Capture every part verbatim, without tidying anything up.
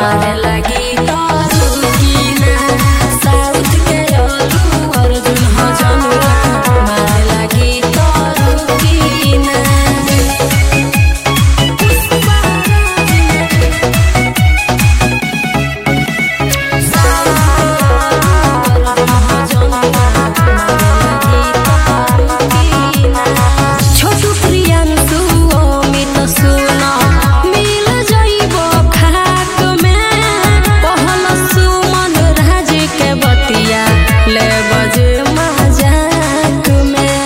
मारे लगी तो रुकी ना। साउथ के अलू अर्जुन हजनुआ मारे लगी तो रुकी ना। छोटू प्रियांशु अमित सुना मिल जाइबो खाक में। पहल सुमन राज के बतिया ले बजे मजाक में।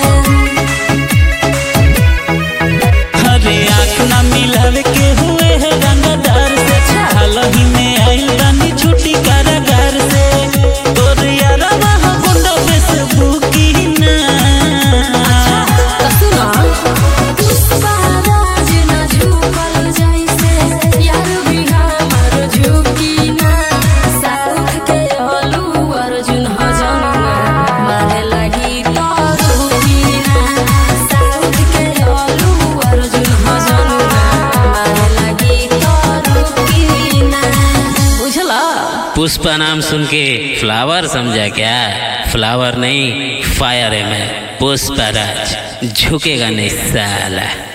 अरे आँख ना मिलावे के हुए है रंगदार से। हालही में आइल बानी छुट्टी कारागार से। तोर यारवा हो गुंडा फेसबुक की ना। तो सुना पुष्पराज न झुकल जैसे यार भी हमार झुकी ना। साउथ के अलू अर्जुन हजनुआ मारे लगी तो रुकी ना। साउथ के अलू अर्जुन हजनुआ मारे लगी तो रुकी ना। बुझला? पुष्पा नाम सुन के फ्लावर समझा क्या? फ्लावर नहीं फायर है मैं पुष्पराज, झुकेगा नहीं साला।